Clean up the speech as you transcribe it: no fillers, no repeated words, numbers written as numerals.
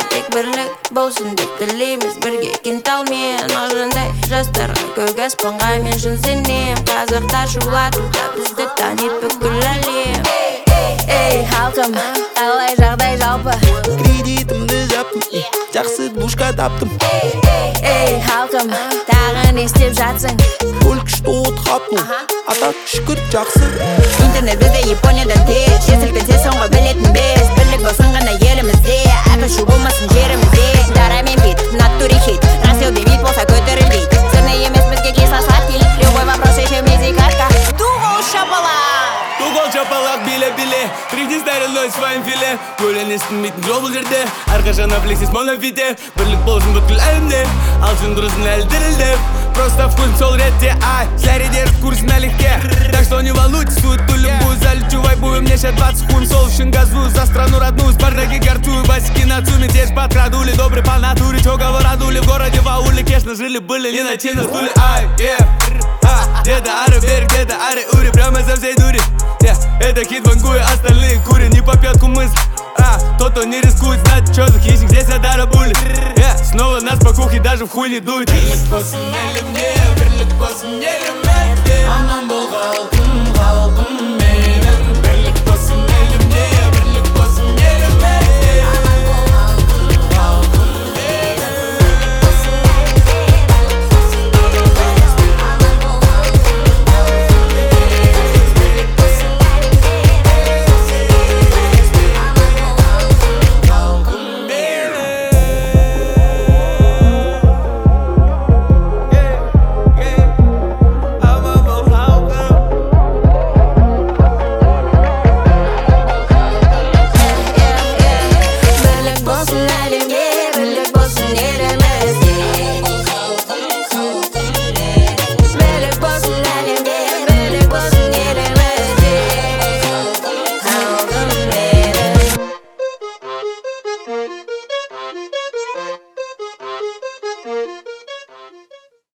тек бірлік болсын деп тілейміз. Бірге кенталмен мағжандай жастарға көк аспанға мен шын сенем. Қазақтар шулатуда бізді танит бүкіл әлем. Эй, халқым, қалай жағдай жалпы? Кредитімді жаптым, жақсы душка таптым. Эй, халқым, тағы не істеп жатсың? Только что отхапну, а так шүкір жақсы. Интернет бізде Япониядан тез, жер сілкінсе соңғы білетін біз. Бірлік болсын ғана елімізде, атышу болмасын жерімізде. Дара мен бит, натуре хит, рассел бейбит болса көтерілбейді. Сырный емес бізге кисло сладкий, любой вопрос еще мизикатка. Тугол шапалақ! Тугол шапалақ биле-биле, тригни стариной своим филе. Бөлен естінмейтін жол бұл жерде, әрқашан афлексис монофите. Бірлік болсын бүткіл әлемде, алсын дұрысын әлі дірілдеп. Просто вкус сол ретте, ай, сляри держит курс налегке. Так что не волнуйтесь, сует ту любую залечу вайбу. И мне сейчас 20 хун, сол үшін газую за страну родную. Спартаки гартую, басики на цуме, те ж подкрадули. Добрый по натуре, чё говорадули. В городе в ауле, конечно, жили-были, не найти на стуле. Ай, где-то ары вверх, где-то ары ури, прямо за всей дури. Это хит вангуя, остальные курят, не по пятку мысль. Тот, кто не рискует, знать, чё за хищник, здесь адара були. Снова нас по кухне даже в хуй не дует. Бірлік болсын әлемде, бірлік болсын еліме. Аман бол халқым, халқым мен.